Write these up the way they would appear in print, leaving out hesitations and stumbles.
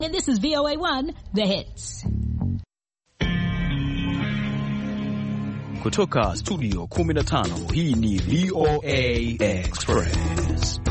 And this is VOA1, The Hits. Kutoka studio 15, hii ni VOA Express.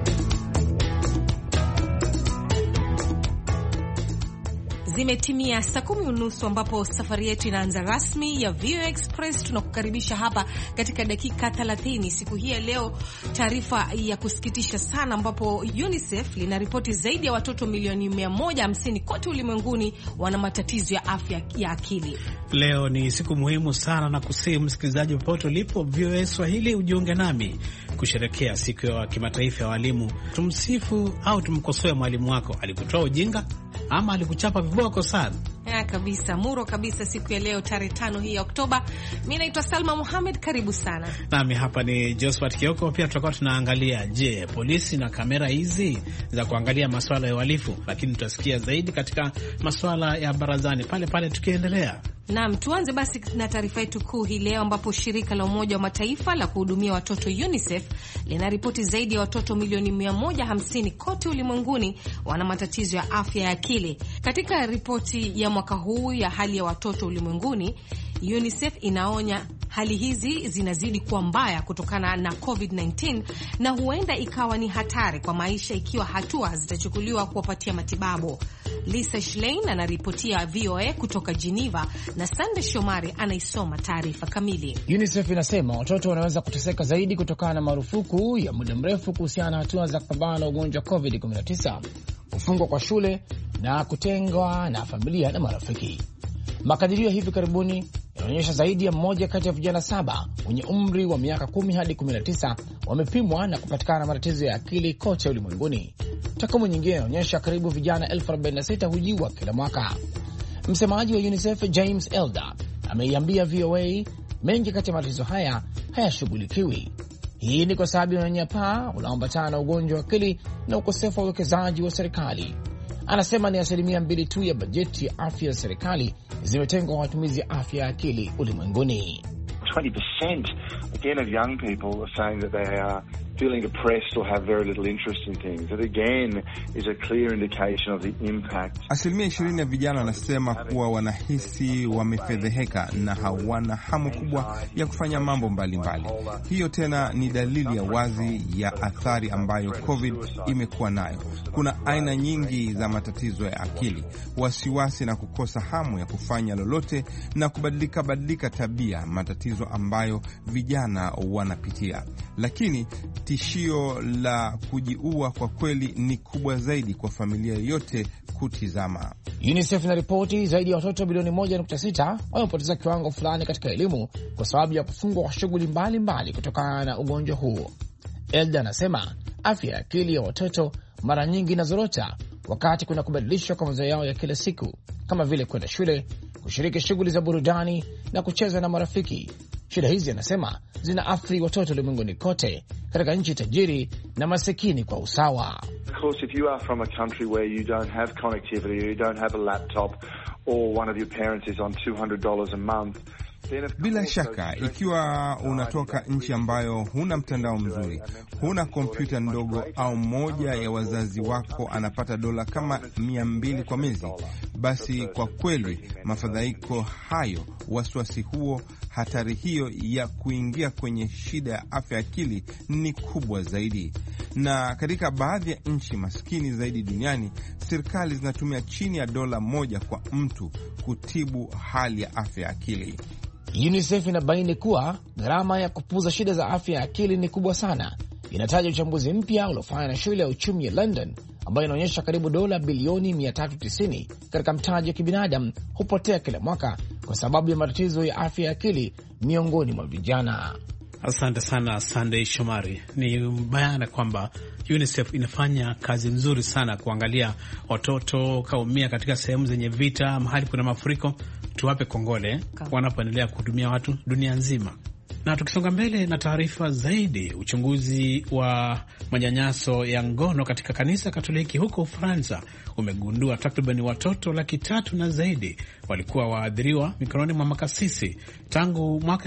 Zimetimia saa 10:30 ambapo safari yetu inaanza rasmi ya VOA Express. Tunakukaribisha hapa katika dakika 30 siku hii ya leo. Taarifa ya kusikitisha sana ambapo UNICEF linaripoti zaidi ya watoto milioni 150 kote ulimwenguni wana matatizo ya afya ya akili. Leo ni siku muhimu sana na kusihi msikilizaji popote ulipo VOA Swahili ujiunge nami kusherehekea siku ya kimataifa ya walimu. Tumsifu au tumkosoe mwalimu wako, alikutoa ujinga ama alikuchapa viboko sana? Kabisa, muro kabisa siku ya leo tarehe 5 hii ya Oktoba. Mimi naitwa Salma Mohamed, karibu sana. Nami hapa ni Josephat Kioko. Pia tutakuwa tunaangalia, je, polisi na kamera hizi za kuangalia masuala ya uhalifu, lakini tutasikia zaidi katika masuala ya barazani pale pale tukiendelea. Naam, tuanze basi na taarifa yetu kuu hii leo ambapo shirika la Umoja wa Mataifa la kuhudumia watoto UNICEF linaripoti zaidi ya watoto milioni 150 kote ulimwenguni wana matatizo ya afya ya akili. Katika ripoti ya mwaka huu ya hali ya watoto ulimwenguni, UNICEF inaonya hali hizi zinazidi kuwa mbaya kutokana na COVID-19 na huenda ikawa ni hatari kwa maisha ikiwa hatua zitachukuliwa kuwapatia matibabu. Lisa Schlein anaripotia VOA kutoka Geneva na Sande Shomari anaisoma taarifa kamili. UNICEF inasema watoto wanaweza kuteseka zaidi kutokana na marufuku ya muda mrefu kuhusiana na hatua za kupambana na ugonjwa wa COVID-19, kufungwa kwa shule na kutengwa na familia na marafiki. Makadirio hivi karibuni yanaonyesha zaidi ya mmoja kati ya vijana 7 wenye umri wa miaka 10 hadi 19 wamepimwa na kupatikana na matatizo ya akili kote ulimwenguni. Takwimu nyingine inaonyesha karibu vijana 46,000 hujiua kila mwaka. Msemaji wa UNICEF James Elder ameiambia VOA mengi kati ya matatizo haya hayashughulikiwi. Hii ni kwa sababu ya unyanyapaa unaoambatana na ugonjwa wa akili na ukosefu wa uwekezaji wa serikali. Anasema ni 2% tu ya bajeti ya afya ya serikali zimetengwa kwa matumizi ya afya ya akili ulimwenguni. 20% again of young people are saying that they are feeling depressed or have very little interest in things. That again is a clear indication of the impact. 20% ya vijana wanasema kuwa wanahisi wamefedheheka na hawana hamu kubwa ya kufanya mambo mbalimbali. Hiyo tena ni dalili ya wazi ya athari ambayo COVID imekuwa nayo. Kuna aina nyingi za matatizo ya akili, wasiwasi na kukosa hamu ya kufanya lolote na kubadilika tabia, matatizo ambayo vijana wanapitia. Lakini tishio la kujiua kwa kweli ni kubwa zaidi kwa familia yote kutizama. UNICEF inaripoti zaidi ya watoto bilioni 1.6 wamepoteza kiwango fulani katika elimu kwa sababu ya kufungwa kwa shughuli mbalimbali kutokana na ugonjwa huo. Elda anasema afya ya akili ya watoto mara nyingi inazorota wakati kuna kubadilishwa kwa mazoea yao ya kila siku, kama vile kwenda shule, kushiriki shughuli za burudani na kucheza na marafiki. Shida hizi anasema zinaathiri watoto ulimwenguni kote, katika nchi tajiri na masikini kwa usawa. Of course, if you are from a country where you don't have connectivity, or you don't have a laptop, or one of your parents is on $200 a month, bila shaka, ikiwa unatoka nchi ambayo huna mtandao mzuri, huna kompyuta ndogo, au mmoja ya wazazi wako anapata dola kama 200 kwa mwezi, basi kwa kweli mafadhaiko hayo, wasiwasi huo, hatari hiyo ya kuingia kwenye shida ya afya akili ni kubwa zaidi. Na katika baadhi ya nchi maskini zaidi duniani, serikali zinatumia chini ya dola 1 kwa mtu kutibu hali ya afya akili. UNICEF inabaini kuwa gharama ya kupuuza shida za afya ya akili ni kubwa sana. Inataja uchambuzi mpya uliofanywa na shule ya uchumi ya London ambayo inaonyesha karibu dola bilioni 390 katika mtaji wa kibinadamu hupotea kila mwaka kwa sababu ya matatizo ya afya ya akili miongoni mwa vijana. Asante sana Sunday Shomari. Ni bayana kwamba UNICEF inafanya kazi nzuri sana kuangalia watoto kaumia katika sehemu zenye vita, mahali kuna mafuriko. Tuwape kongole wanapoendelea kuhudumia watu dunia nzima. Na tukisonga mbele na taarifa zaidi, uchunguzi wa manyanyaso ya ngono katika kanisa Katoliki huko Ufaransa umegundua takriban watoto 300,000 na zaidi walikuwa waadhiriwa mikononi mwa makasisi tangu mwaka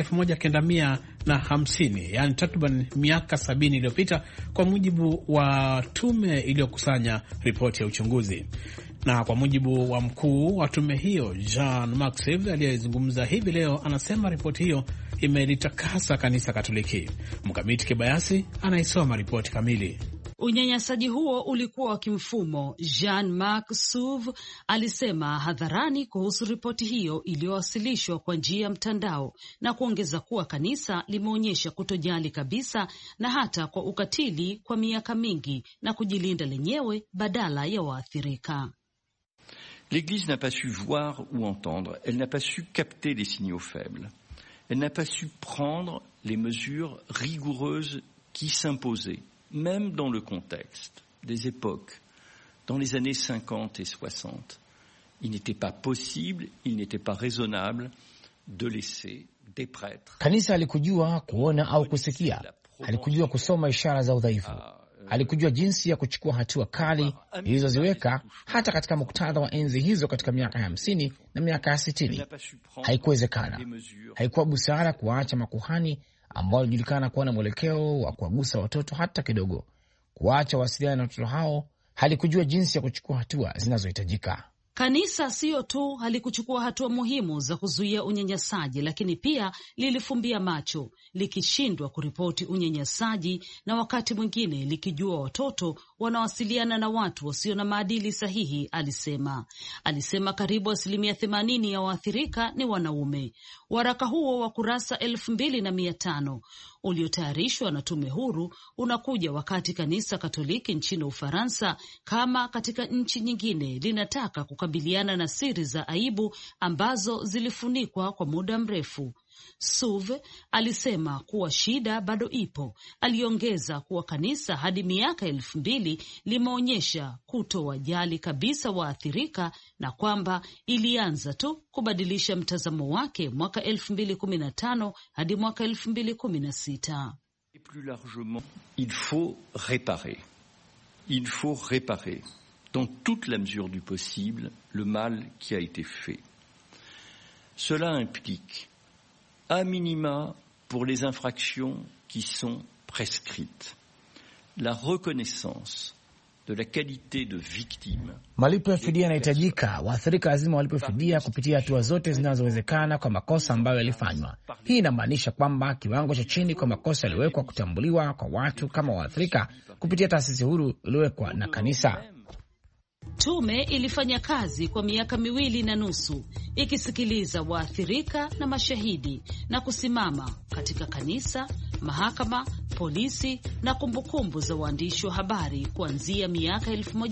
1950, yani takriban miaka 70 iliyopita, kwa mujibu wa tume iliyokusanya ripoti ya uchunguzi. Na kwa mujibu wa mkuu wa tume hiyo Jean Marc aliyezungumza hivi leo, anasema ripoti hiyo imelitakasa kanisa Katoliki. Mkamiti Kibayasi anaisoma ripoti kamili. Unyanyasaji huo ulikuwa wa kimfumo, Jean-Marc Sauve alisema hadharani kuhusu ripoti hiyo iliyowasilishwa kwa njia ya mtandao, na kuongeza kuwa kanisa limeonyesha kutojali kabisa na hata kwa ukatili kwa miaka mingi na kujilinda lenyewe badala ya waathirika. L'Église n'a pas su voir ou entendre, elle n'a pas su capter les signaux faibles. Elle n'a pas su prendre les mesures rigoureuses qui s'imposaient, même dans le contexte des époques, dans les années 50 et 60. Il n'était pas possible, il n'était pas raisonnable de laisser des prêtres. Kanisa halikujua kuona au kusikia, halikujua kusoma ishara za udhaifu. Alikujua jinsi ya kuchukua hatua kali ilizoziweka hata katika muktadha wa enzi hizo katika miaka ya 50 na miaka ya 60. Haikuwezekana. Haikuwa busara kuwaacha makuhani ambao walijulikana kuwa na mwelekeo wa kuwagusa watoto hata kidogo, kuacha wasiliana na watoto hao. Halikujua jinsi ya kuchukua hatua zinazohitajika. Kanisa siyo tu halikuchukua hatua muhimu za kuzuia unyanyasaji, lakini pia lilifumbia macho, likishindwa kuripoti unyanyasaji na wakati mwingine likijua watoto wanawasiliana na watu wasio na maadili sahihi, alisema karibu 80% ya waathirika ni wanaume. Waraka huo wa kurasa 2500 uliotayarishwa na tume huru unakuja wakati kanisa Katoliki nchini Ufaransa, kama katika nchi nyingine, linataka kukabiliana na siri za aibu ambazo zilifunikwa kwa muda mrefu. Sauve alisema kuwa shida bado ipo. Aliongeza kuwa kanisa hadi miaka 2000 limeonyesha kutowajali kabisa waathirika, na kwamba ilianza tu kubadilisha mtazamo wake mwaka 2015 hadi mwaka 2016. Plus largement, il faut réparer. Il faut réparer dans toute la mesure du possible le mal qui a été fait. Cela implique à minima pour les infractions qui sont prescrites, la reconnaissance de la qualité de victime. Malipo ya fidia yanahitajika. Waathirika lazima walipe fidia kupitia hatua zote zinazowezekana kwa makosa ambayo yalifanywa. Hii inamaanisha kwamba kiwango cha chini kwa makosa yaliwekwa kutambuliwa kwa watu kama waathirika kupitia taasisi huru iliyowekwa na kanisa. Tume ilifanya kazi kwa miaka 2.5 ikisikiliza waathirika na mashahidi na kusimama katika kanisa, mahakama, polisi na kumbukumbu za waandishi wa habari kuanzia miaka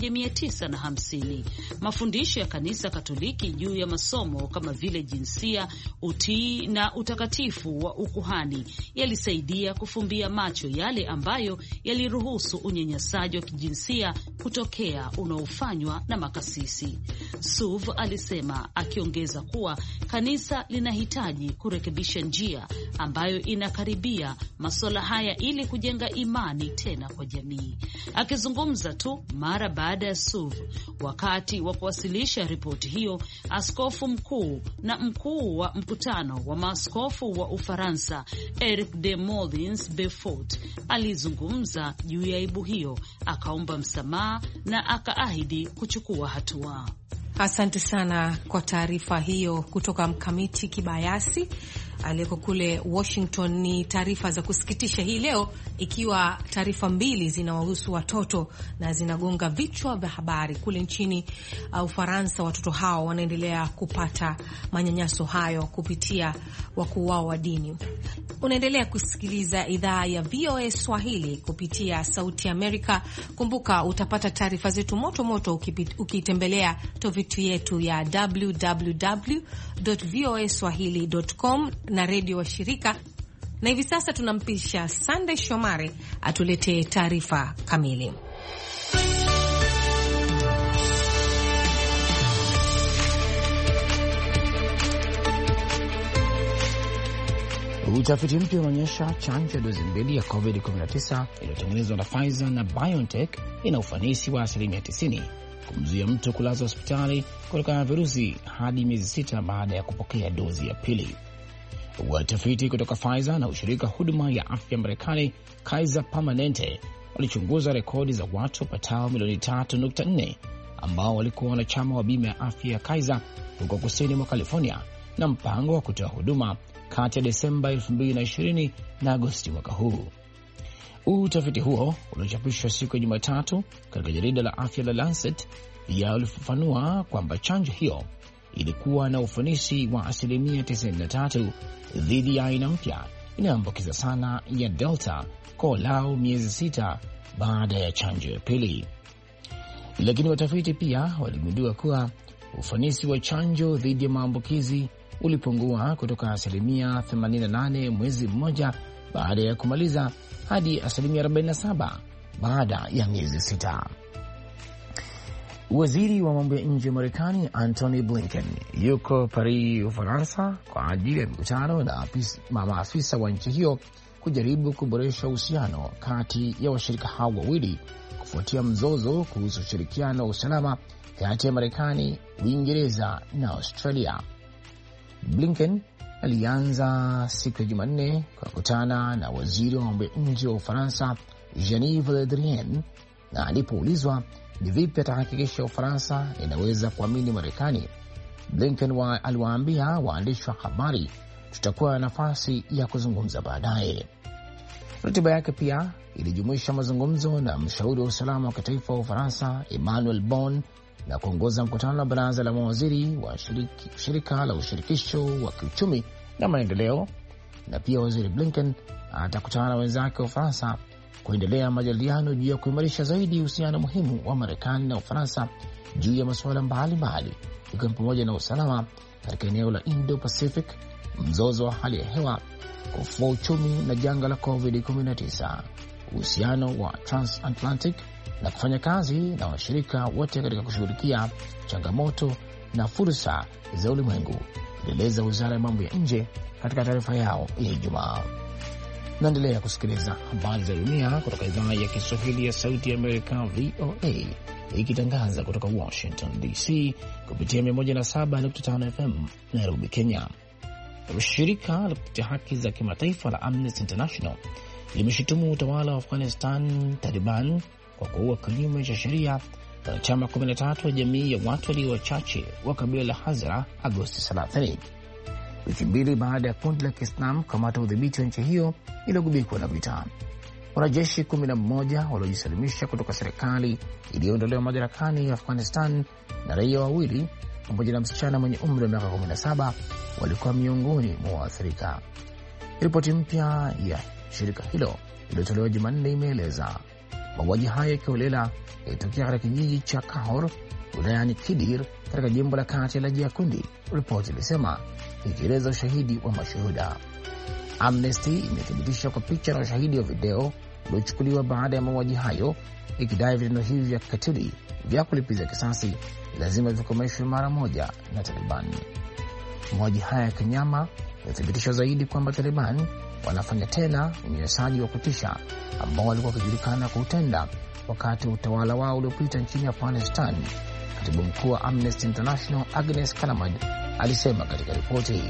1950. Mafundisho ya kanisa Katoliki juu ya masomo kama vile jinsia, utii na utakatifu wa ukuhani yalisaidia kufumbia macho yale ambayo yaliruhusu unyanyasaji wa kijinsia kutokea unaofanywa na makasisi. Sauve alisema, akiongeza kuwa kanisa linahitaji kurekebisha njia ambayo inakaribia masuala haya ili kujenga imani tena kwa jamii. Akizungumza tu mara baada ya Sauve wakati wa kuwasilisha ripoti hiyo, askofu mkuu na mkuu wa mkutano wa maaskofu wa Ufaransa Eric de Moulins-Beaufort alizungumza juu ya aibu hiyo, akaomba msamaha na akaahidi kuchukua hatua. Asante sana kwa taarifa hiyo kutoka Mkamiti Kibayasi aliyeko kule Washington. Ni taarifa za kusikitisha hii leo, ikiwa taarifa 2 zinawahusu watoto na zinagonga vichwa vya habari. Kule nchini Ufaransa, watoto hao wanaendelea kupata manyanyaso hayo kupitia wakuu wao wa dini. Unaendelea kusikiliza idhaa ya VOA Swahili kupitia Sauti Amerika. Kumbuka utapata taarifa zetu moto moto ukitembelea tovuti yetu ya www.voaswahili.com na redio wa shirika. Na hivi sasa tunampisha Sunday Shomari atuletee taarifa kamili. Utafiti mpya unaonyesha chanjo ya dozi 2 ya COVID-19 iliyotengenezwa na Pfizer na BioNTech ina ufanisi wa 90% kumzuia mtu kulazwa hospitali kutokana na virusi hadi miezi 6 baada ya kupokea dozi ya pili. Watafiti kutoka Pfizer na ushirika huduma ya afya Marekani Kaiser Permanente walichunguza rekodi za watu patao milioni 3.4 ambao walikuwa wanachama wa bima ya afya ya Kaiser huko kusini mwa California na mpango wa kutoa huduma kati ya Desemba 2020 na Agosti mwaka huu. Utafiti huo uliochapishwa siku ya Jumatatu katika jarida la afya la Lancet pia ulifafanua kwamba chanjo hiyo ilikuwa na ufanisi wa 93% dhidi ya aina mpya inayoambukiza sana ya Delta kwa walau miezi 6 baada ya chanjo ya pili. Lakini watafiti pia waligundua kuwa ufanisi wa chanjo dhidi ya maambukizi ulipungua kutoka 88% mwezi mmoja baada ya kumaliza hadi 47% baada ya miezi 6. Waziri wa mambo ya nje wa Marekani Antony Blinken yuko Paris, Ufaransa kwa ajili ya mkutano na maafisa wa nchi hiyo kujaribu kuboresha uhusiano kati ya washirika hao wawili kufuatia mzozo kuhusu ushirikiano wa usalama kati ya Marekani, Uingereza na Australia. Blinken alianza siku ya Jumanne kwa kukutana na waziri wa mambo ya nje wa Ufaransa Jean-Yves Le Drian, na alipoulizwa ni vipi atahakikisha Ufaransa inaweza kuamini Marekani, Blinken aliwaambia waandishi wa habari, tutakuwa na nafasi ya kuzungumza baadaye. Ratiba yake pia ilijumuisha mazungumzo na mshauri wa usalama wa kitaifa wa Ufaransa Emmanuel Bon na kuongoza mkutano wa baraza la mawaziri wa shirika la ushirikisho wa kiuchumi na maendeleo. Na pia waziri Blinken atakutana na wenzake wa Ufaransa kuendelea majadiliano juu ya kuimarisha zaidi uhusiano muhimu wa Marekani na Ufaransa juu ya masuala mbalimbali, ikiwa pamoja na usalama katika eneo la Indo-Pacific, mzozo wa hali ya hewa, kufua uchumi na janga la COVID-19, uhusiano wa transatlantic na kufanya kazi na washirika wote katika kushughulikia changamoto na fursa za ulimwengu, ilieleza wizara ya mambo ya nje katika taarifa yao ya Ijumaa. Naendelea kusikiliza habari za dunia kutoka idhaa ya Kiswahili ya Sauti ya Amerika, VOA, ikitangaza kutoka Washington DC kupitia 107.5 FM Nairobi, Kenya. Shirika la kutetea haki za kimataifa la Amnesty International limeshutumu utawala wa Afghanistan Taliban kwa kuua kinyume cha sheria wanachama 13 wa jamii ya watu walio wachache wa kabila la Hazara Agosti 30, wiki mbili baada ya kundi la Kiislamu kamata udhibiti wa nchi hiyo iliyogubikwa na vita. Wanajeshi 11 waliojisalimisha kutoka serikali iliyoondolewa madarakani ya Afghanistan na raia wawili pamoja na msichana mwenye umri wa miaka 17 walikuwa miongoni mwa waathirika. Ripoti mpya ya shirika hilo iliyotolewa Jumanne imeeleza mauaji hayo ya kiholela yalitokea katika kijiji cha Kahor wilayani Kidir katika jimbo la kati la Jiakundi, ripoti ilisema, ikieleza ushahidi wa mashuhuda. Amnesty imethibitisha kwa picha na ushahidi wa video uliochukuliwa baada ya mauaji hayo, ikidai vitendo hivi vya kikatili vya kulipiza kisasi lazima vikomeshwe mara moja na Taliban. Mauaji haya ya kinyama yamethibitisha zaidi kwamba Taliban wanafanya tena unyanyasaji wa kutisha ambao walikuwa wakijulikana kuutenda wakati wa utawala wao uliopita nchini Afghanistan. Katibu mkuu wa Amnesty International Agnes Callamard alisema katika ripoti hii.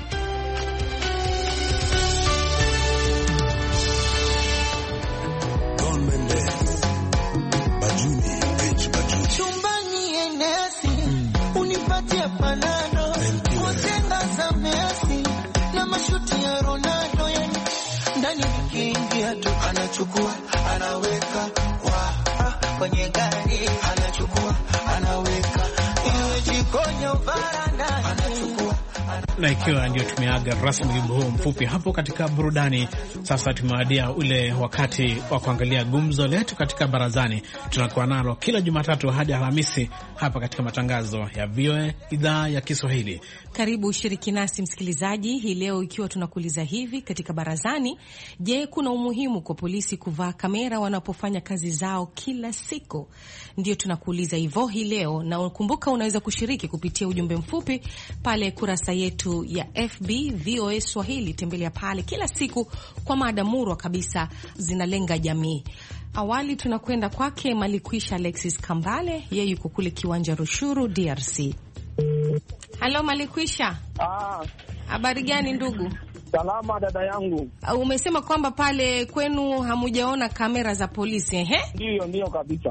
Chumbani enesi unipatia panado kutenga za Messi na mashuti ya Ronaldo, yani ndani nikiingia tu anachukua anaweka kwenye gari, anachukua anaweka iwe jikoni au varanda, anachukua. Na ikiwa ndio tumeaga rasmi wimbo huu mfupi hapo katika burudani, sasa tumewadia ule wakati wa kuangalia gumzo letu katika barazani. Tunakuwa nalo kila Jumatatu hadi Alhamisi hapa katika matangazo ya VOA idhaa ya Kiswahili. Karibu ushiriki nasi msikilizaji, hii leo ikiwa tunakuuliza hivi katika barazani: je, kuna umuhimu kwa polisi kuvaa kamera wanapofanya kazi zao kila siku? Ndio tunakuuliza hivyo hii leo, na ukumbuka unaweza kushiriki kupitia ujumbe mfupi pale kurasa yetu ya FB VOA Swahili. Tembelea pale kila siku kwa mada murwa kabisa zinalenga jamii. Awali tunakwenda kwake Malikwisha Alexis Kambale, yeye yuko kule Kiwanja Rushuru, DRC. Halo Malikwisha. Habari gani ndugu? Salama dada yangu. Umesema kwamba pale kwenu hamujaona kamera za polisi, ehe? Ndio kabisa.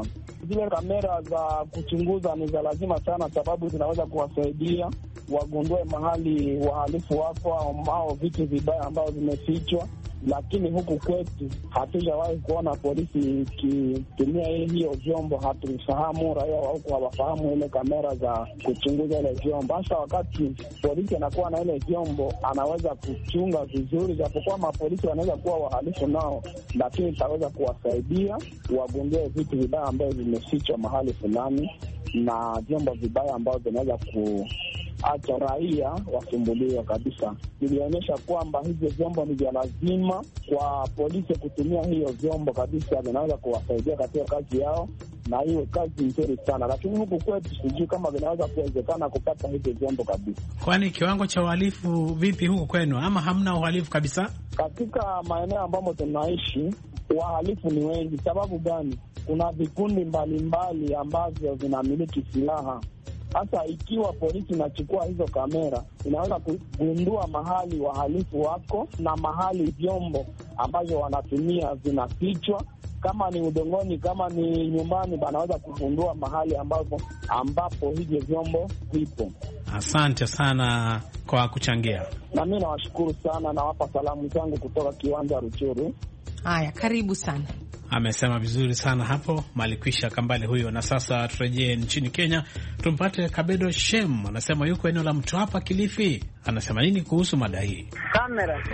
Zile kamera za kuchunguza ni za lazima sana, sababu zinaweza kuwasaidia wagundue mahali wahalifu wako au vitu vibaya ambao vimefichwa. Lakini huku kwetu hatujawahi kuona polisi ikitumia hiyo vyombo. Hatufahamu, raia wa huku hawafahamu ile kamera za kuchunguza ile vyombo. Hasa wakati polisi anakuwa na ile vyombo, anaweza kuchunga vizuri, japokuwa mapolisi wanaweza kuwa wahalifu nao, lakini itaweza kuwasaidia wagundue vitu vibaya ambavyo vimefichwa mahali fulani, na vyombo vibaya ambavyo vinaweza acha raia wasumbuliwe kabisa. Ilionyesha kwamba hivyo vyombo ni vya lazima kwa polisi kutumia hiyo vyombo kabisa, vinaweza kuwasaidia katika kazi yao, na hiyo kazi nzuri sana. Lakini huku kwetu sijui kama vinaweza kuwezekana kupata hivyo vyombo kabisa. Kwani kiwango cha uhalifu vipi huku kwenu, ama hamna uhalifu kabisa? Katika maeneo ambamo tunaishi wahalifu ni wengi. Sababu gani? Kuna vikundi mbalimbali ambavyo vinamiliki silaha. Hasa ikiwa polisi inachukua hizo kamera, inaweza kugundua mahali wahalifu wako na mahali vyombo ambavyo wanatumia vinafichwa. Kama ni udongoni, kama ni nyumbani, banaweza kugundua mahali ambapo hivyo vyombo vipo. Asante sana kwa kuchangia. Na mimi nawashukuru sana, nawapa salamu zangu kutoka kiwanja Ruchuru. Haya, karibu sana. Amesema vizuri sana hapo Malikwisha Kambale huyo. Na sasa turejee nchini Kenya, tumpate Kabedo Shem. Anasema yuko eneo la Mtwapa, Kilifi. Anasema nini kuhusu mada hii? Kamera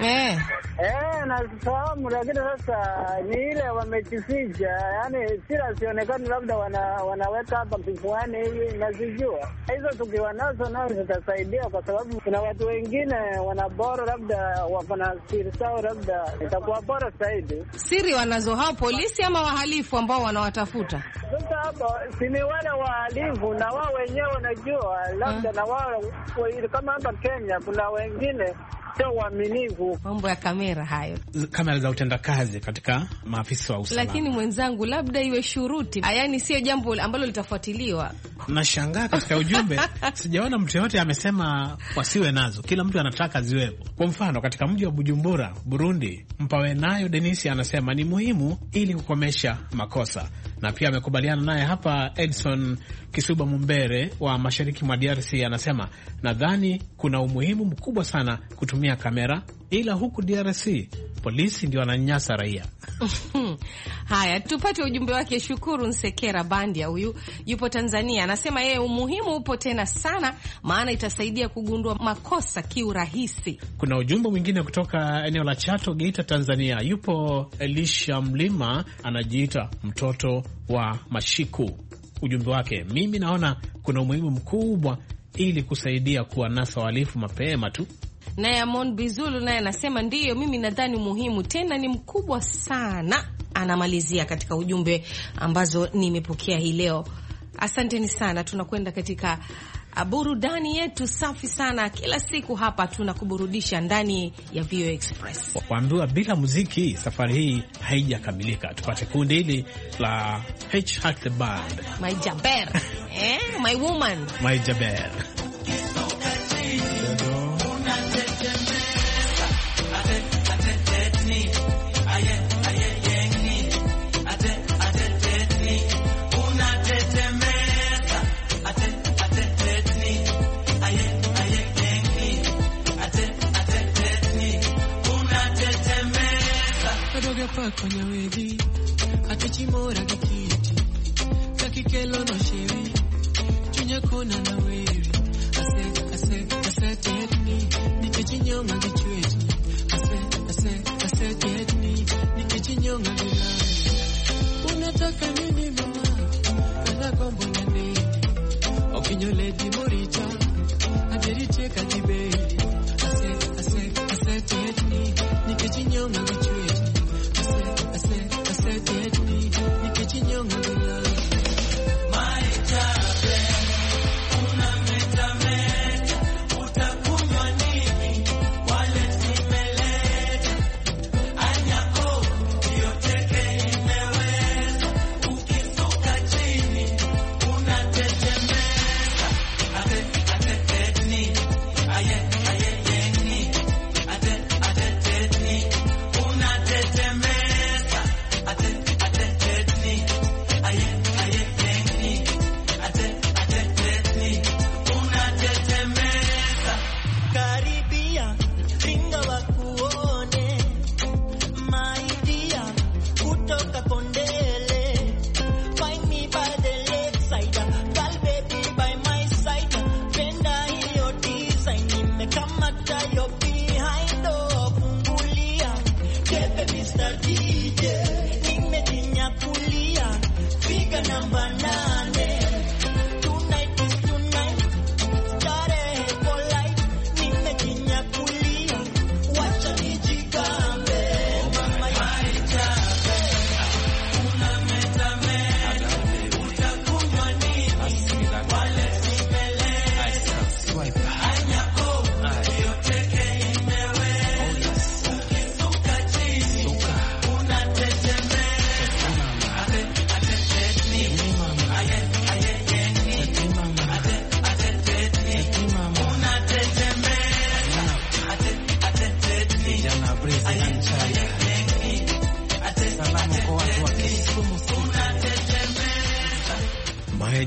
nafahamu, lakini sasa ni ile wamekificha, yani sila sionekani, labda wanaweka hapa kifuani hivi, nazijua hizo. Tukiwa nazo nao zitasaidia, kwa sababu kuna watu wengine wanabora, labda wakona siri sao, labda itakuwa bora zaidi. Siri wanazo hao polisi ama wahalifu ambao wanawatafuta? Sasa hapa si ni wale wahalifu, na wao wenyewe wanajua, labda na wao kama hapa Kenya kuna wengine sio waaminifu. Mambo ya kamera hayo, kamera za utendakazi katika maafisa wa usalama. Lakini mwenzangu, labda iwe shuruti, yaani sio jambo ambalo litafuatiliwa. Nashangaa katika ujumbe sijaona mtu yote amesema wasiwe nazo, kila mtu anataka ziwepo. Kwa mfano katika mji wa Bujumbura, Burundi, Mpawe nayo Denisi anasema ni muhimu ili kukomesha makosa, na pia amekubaliana naye hapa. Edson Kisuba Mumbere wa mashariki mwa DRC anasema nadhani kuna umuhimu mkubwa sana kutumia kamera, ila huku DRC polisi ndio wananyanyasa raia. Haya, tupate ujumbe wake. Shukuru Nsekera Bandia, huyu yupo Tanzania, anasema yeye umuhimu upo tena sana, maana itasaidia kugundua makosa kiurahisi. Kuna ujumbe mwingine kutoka eneo la Chato, Geita, Tanzania. Yupo Elisha Mlima, anajiita mtoto wa Mashiku. Ujumbe wake, mimi naona kuna umuhimu mkubwa ili kusaidia kuwanasa wahalifu mapema tu. Naye Amon Bizulu naye anasema ndiyo, mimi nadhani muhimu tena ni mkubwa sana. Anamalizia katika ujumbe ambazo nimepokea hii leo. Asanteni sana. Tunakwenda katika burudani yetu safi sana. Kila siku hapa tunakuburudisha ndani ya VOA Express. Waambiwa bila muziki safari hii haijakamilika. Tupate kundi hili la H Heart the Band. My Jaber. My woman. My Jaber. Kwenye wedi atichimora gikiti kakikelo no shewi chunya kona na wewi ase tetni nikichinyonga gichwechi ase tetni nikichinyonga gilani. Unataka nini mama kana kombo na nini okinyole di moricha adericheka dibeli ase tetni nikichinyonga gichwechi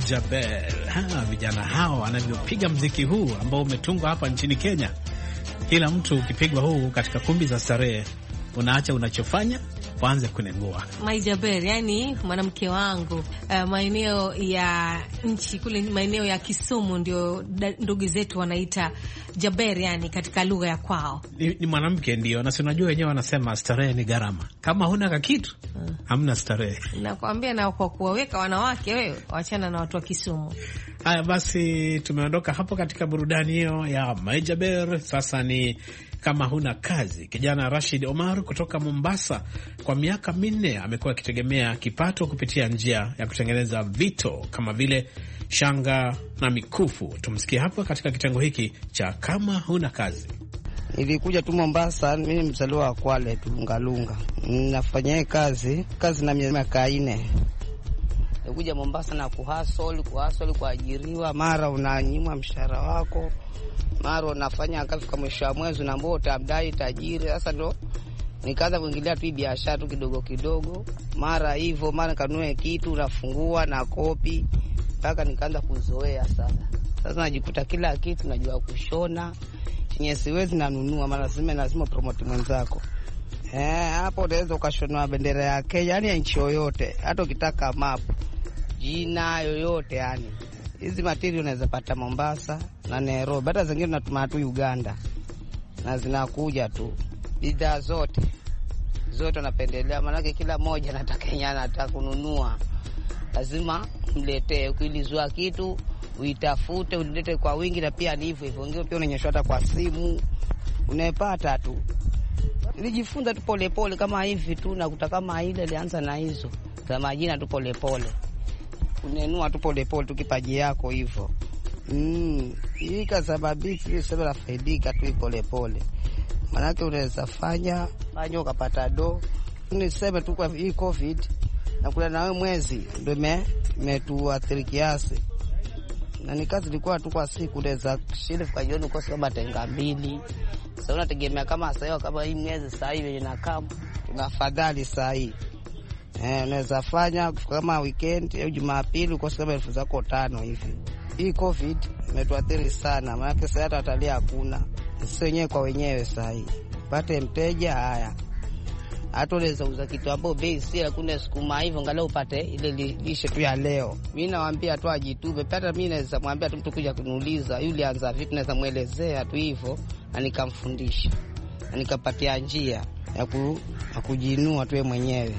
Jabel. Vijana hao wanavyopiga mziki huu ambao umetungwa hapa nchini Kenya. Kila mtu ukipigwa huu katika kumbi za starehe, unaacha unachofanya waanze kunengua. Jabel, yani mwanamke wangu, maeneo ya nchi kule, maeneo ya Kisumu ndio ndugu zetu wanaita Jabel, yani katika lugha ya kwao. Ni mwanamke ndio, na si unajua wenyewe wanasema starehe ni gharama. Kama huna kakitu, hamna starehe. Nakwambia, na kwa kuwaweka wanawake wewe, wachana na watu wa Kisumu. Haya basi, tumeondoka hapo katika burudani hiyo ya Jabel. Sasa ni kama huna kazi. Kijana Rashid Omar kutoka Mombasa kwa miaka 4 amekuwa akitegemea kipato kupitia njia ya kutengeneza vito kama vile shanga na mikufu. Tumsikie hapa katika kitengo hiki cha kama huna kazi. Nilikuja tu Mombasa, mimi mzaliwa wa Kwale tu Lungalunga. Nafanya kazi na miaka 4. Nilikuja Mombasa na kuhasoli kuajiriwa, mara unanyimwa mshahara wako, mara unafanya kazi kama mwisho wa mwezi na mbona utamdai tajiri. Sasa ndo nikaanza kuingilia tu biashara tu kidogo kidogo, mara hivyo, mara kanunue kitu nafungua na kopi, mpaka nikaanza kuzoea sana. Sasa najikuta kila kitu najua kushona, chenye siwezi nanunua, mara lazima promote mwenzako. Hapo unaweza ukashona bendera ya Kenya, yani ya nchi yoyote, hata ukitaka map jina yoyote, yani hizi material unaweza pata Mombasa na Nairobi, hata zingine tunatuma tu Uganda na zinakuja tu. Bidhaa zote napendelea, maana kila mmoja anataka Kenya, anataka kununua, lazima mletee. Ukilizua kitu uitafute, ulete kwa wingi, na pia ni hivyo hivyo, ngine pia unanyeshwa hata kwa simu unaipata tu. Nilijifunza tu polepole kama hivi tu, na kutaka kama ile ilianza na hizo za majina tu polepole, unenua tu polepole tu kipaji yako hivyo. Hii kasababisha sema la faidika tu polepole, maana unaweza fanya ukapata do. Niseme tu kwa hii COVID na kula na wewe mwezi ndio imetuathiri kiasi, na ni kazi ilikuwa tu kwa siku unaweza shilingi kwa jioni kwa sababu tenga 2. Sasa unategemea kama sasa kama hii mwezi sasa hivi inakaa tunafadhali sasa hii. Unaweza fanya kama weekend au Jumapili kwa sababu 5,000 hivi. Hii COVID imetuathiri sana, maana sasa hata watalii hakuna. Sisi wenyewe kwa wenyewe sasa hii. Pate mteja haya. Hata unaweza uza kitu hapo bei si hakuna sukuma hivyo, angalau upate ile lishe tu ya leo. Mimi nawaambia tu ajitume. Hata mimi naweza mwambia tu mtu kuja kuniuliza yule anza vipi, naweza muelezea tu hivyo na nikamfundisha. Na nikapatia njia ya kujiinua tu mwenyewe.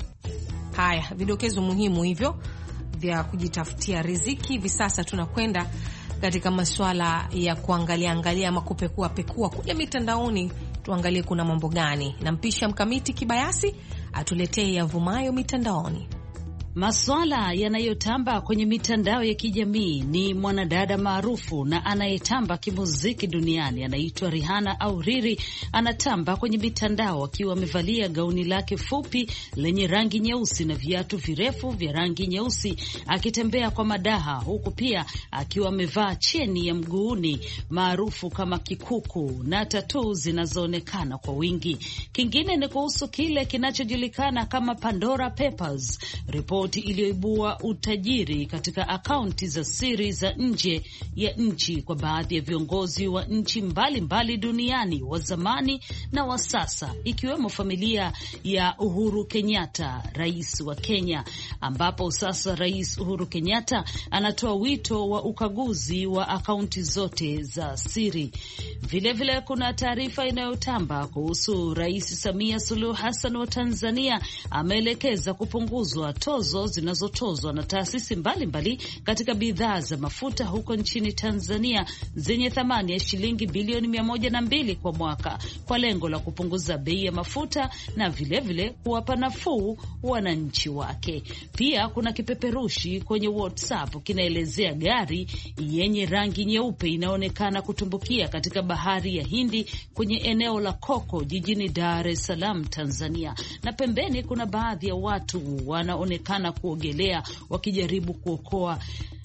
Haya, vidokezo muhimu hivyo vya kujitafutia riziki. Hivi sasa tunakwenda katika masuala ya kuangalia ama kupekua kule mitandaoni, tuangalie kuna mambo gani. Na mpisha Mkamiti Kibayasi atuletee yavumayo mitandaoni. Masuala yanayotamba kwenye mitandao ya kijamii ni mwanadada maarufu na anayetamba kimuziki duniani anaitwa Rihanna au Riri. Anatamba kwenye mitandao akiwa amevalia gauni lake fupi lenye rangi nyeusi na viatu virefu vya rangi nyeusi, akitembea kwa madaha, huku pia akiwa amevaa cheni ya mguuni maarufu kama kikuku na tatuu zinazoonekana kwa wingi. Kingine ni kuhusu kile kinachojulikana kama Pandora Papers, ripoti iliyoibua utajiri katika akaunti za siri za nje ya nchi kwa baadhi ya viongozi wa nchi mbalimbali duniani, wa zamani na wa sasa, ikiwemo familia ya Uhuru Kenyatta, rais wa Kenya, ambapo sasa Rais Uhuru Kenyatta anatoa wito wa ukaguzi wa akaunti zote za siri. Vilevile kuna taarifa inayotamba kuhusu Rais Samia Suluhu Hassan wa Tanzania ameelekeza kupunguzwa tozo zinazotozwa na taasisi mbalimbali katika bidhaa za mafuta huko nchini Tanzania zenye thamani ya shilingi bilioni 102 kwa mwaka, kwa lengo la kupunguza bei ya mafuta na vilevile kuwapa nafuu wananchi wake. Pia kuna kipeperushi kwenye WhatsApp kinaelezea gari yenye rangi nyeupe inaonekana kutumbukia katika bahari ya Hindi kwenye eneo la Koko jijini Dar es Salaam, Tanzania, na pembeni kuna baadhi ya watu wanaonekana na kuogelea wakijaribu kuokoa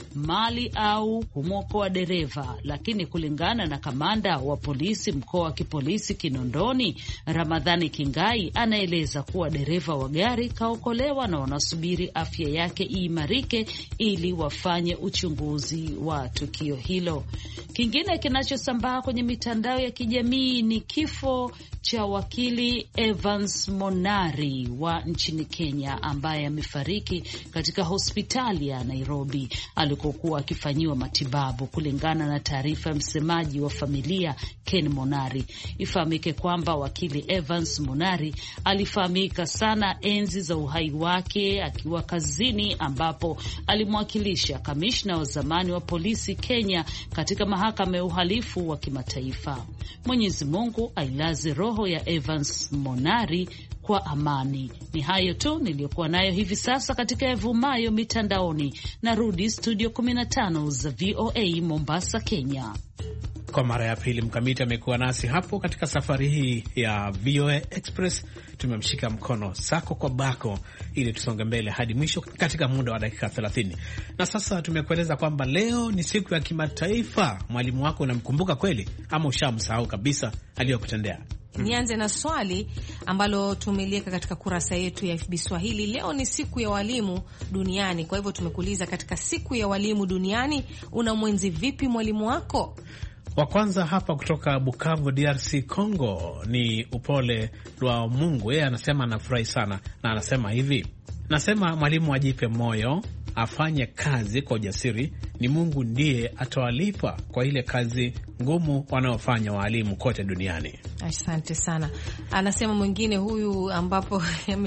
mali au kumwokoa dereva. Lakini kulingana na kamanda wa polisi mkoa wa kipolisi Kinondoni, Ramadhani Kingai, anaeleza kuwa dereva wa gari kaokolewa na wanasubiri afya yake iimarike ili wafanye uchunguzi wa tukio hilo. Kingine kinachosambaa kwenye mitandao ya kijamii ni kifo cha wakili Evans Monari wa nchini Kenya ambaye amefariki katika hospitali ya Nairobi alikokuwa akifanyiwa matibabu, kulingana na taarifa ya msemaji wa familia Ken Monari. Ifahamike kwamba wakili Evans Monari alifahamika sana enzi za uhai wake akiwa kazini, ambapo alimwakilisha kamishna wa zamani wa polisi Kenya katika mahakama ya uhalifu wa kimataifa. Mwenyezi Mungu ailaze roho ya Evans Monari kwa amani. Ni hayo tu niliyokuwa nayo hivi sasa katika yavumayo mitandaoni. Narudi studio 15 za VOA Mombasa, Kenya. Kwa mara ya pili Mkamiti amekuwa nasi hapo katika safari hii ya VOA Express. Tumemshika mkono sako kwa bako ili tusonge mbele hadi mwisho katika muda wa dakika 30. Na sasa tumekueleza kwamba leo ni siku ya kimataifa. Mwalimu wako unamkumbuka kweli ama ushamsahau kabisa aliyokutendea? Nianze na swali ambalo tumeliweka katika kurasa yetu ya FB Swahili. Leo ni siku ya walimu duniani. Kwa hivyo tumekuuliza, katika siku ya walimu duniani unamwenzi vipi mwalimu wako? Wa kwanza hapa kutoka Bukavu, DRC Congo, ni Upole Lwa Mungu. Yeye anasema anafurahi sana na anasema hivi: nasema mwalimu ajipe moyo, afanye kazi kwa ujasiri, ni Mungu ndiye atawalipa kwa ile kazi ngumu wanaofanya walimu kote duniani. Asante sana. Anasema mwingine huyu ambapo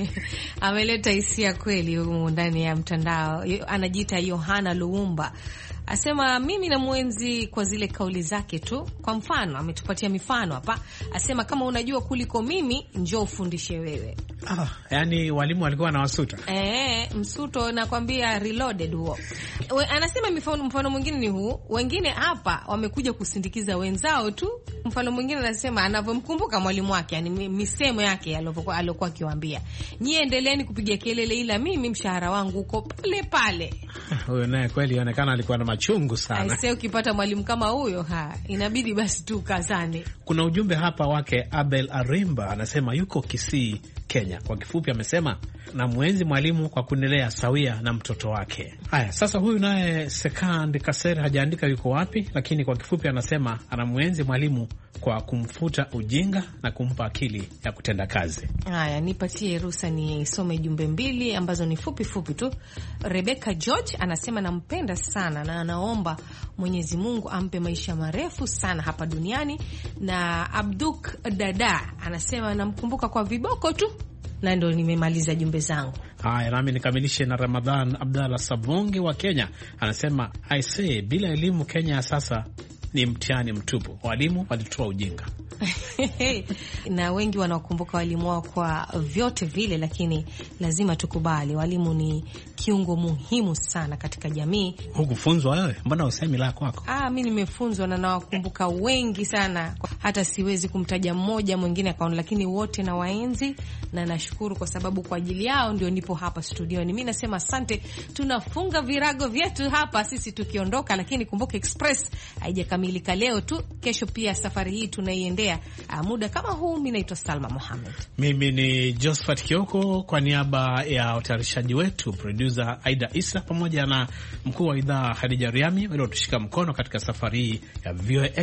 ameleta hisia kweli humu ndani ya mtandao, anajiita Yohana Luumba. Asema mimi na mwenzi kwa zile kauli zake tu. Kwa mfano, ametupatia mifano hapa. Asema kama unajua kuliko mimi, njoo ufundishe wewe. Yani walimu walikuwa na wasuta. Msuto nakwambia, reloaded huo. Anasema mfano mwingine ni huu. Wengine hapa wamekuja kusindikiza wenzao tu. Mfano mwingine anasema anavyomkumbuka mwalimu wake, yani misemo yake aliyokuwa akiwaambia, nyie endeleeni kupiga kelele ila mimi mshahara wangu uko pale pale. Huyo naye kweli inaonekana alikuwa na machungu sana. Sasa ukipata mwalimu kama huyo, inabidi basi tu kazane. Kuna ujumbe hapa wake Abel Arimba, anasema yuko Kisii, Kenya. Kwa kifupi amesema na mwenzi mwalimu kwa kunilea sawia na mtoto wake. Haya, sasa huyu naye Sekand Kasere hajaandika yuko wapi, lakini kwa kifupi anasema anamwenzi mwalimu kwa kumfuta ujinga na kumpa akili ya kutenda kazi. Haya, nipatie ruhusa nisome jumbe mbili ambazo ni fupi fupi tu. Rebecca George anasema nampenda sana na anaomba Mwenyezi Mungu ampe maisha marefu sana hapa duniani. Na Abduk Dada anasema namkumbuka kwa viboko tu. Na ndo nimemaliza jumbe zangu. Haya, nami nikamilishe na Ramadhan Abdalla Sabonge wa Kenya. Anasema I say, bila elimu Kenya sasa ni mtihani mtupu. Walimu walitoa ujinga. Na wengi wanaokumbuka walimu wao kwa vyote vile, lakini lazima tukubali walimu ni kiungo muhimu sana katika jamii. Hukufunzwa wewe? Mbona usemi la kwako? Mimi nimefunzwa na nawakumbuka wengi sana. Hata siwezi kumtaja mmoja mwingine akaona, lakini wote na waenzi na nashukuru kwa sababu kwa ajili yao ndio nipo hapa studioni. Mimi nasema asante. Tunafunga virago vyetu hapa sisi tukiondoka, lakini kumbuka Express haijakamilika leo tu. Kesho pia safari hii tunaiendea muda kama huu. Mimi naitwa Salma Mohamed. Mimi ni Josephat Kioko, kwa niaba ya utayarishaji wetu producer Aida Isa pamoja na mkuu wa idhaa Khadija Riami waliotushika mkono katika safari hii ya VOA